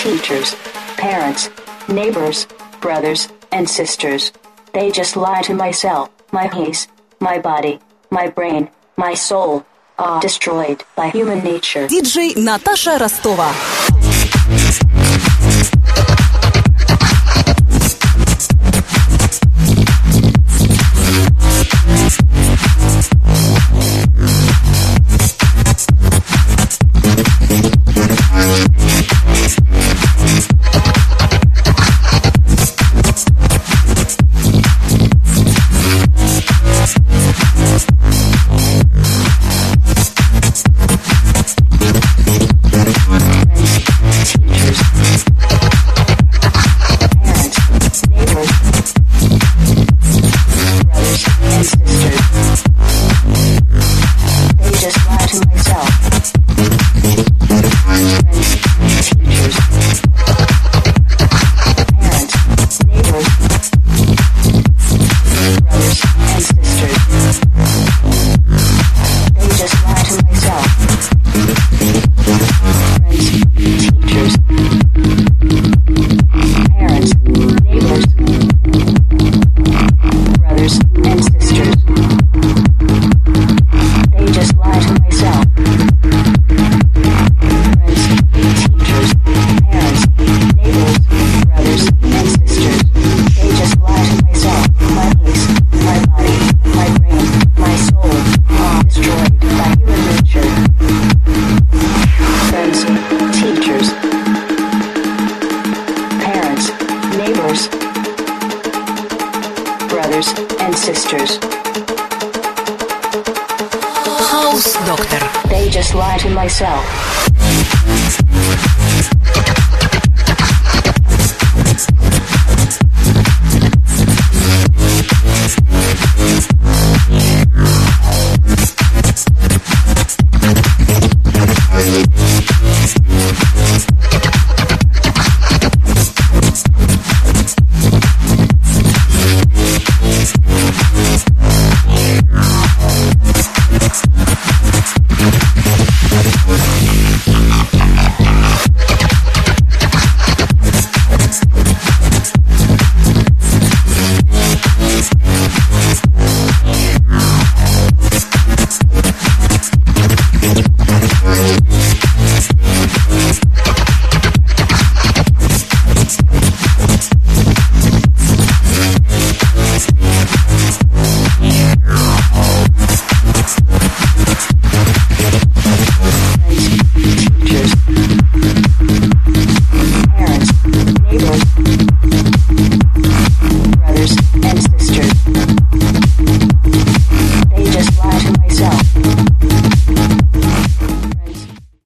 teachers, parents, neighbors, brothers, and sisters. They just lie to myself, my peace, my body, my brain, my soul, all destroyed by human nature. Диджей Наташа Ростова. Brothers and sisters. They just lie to myself.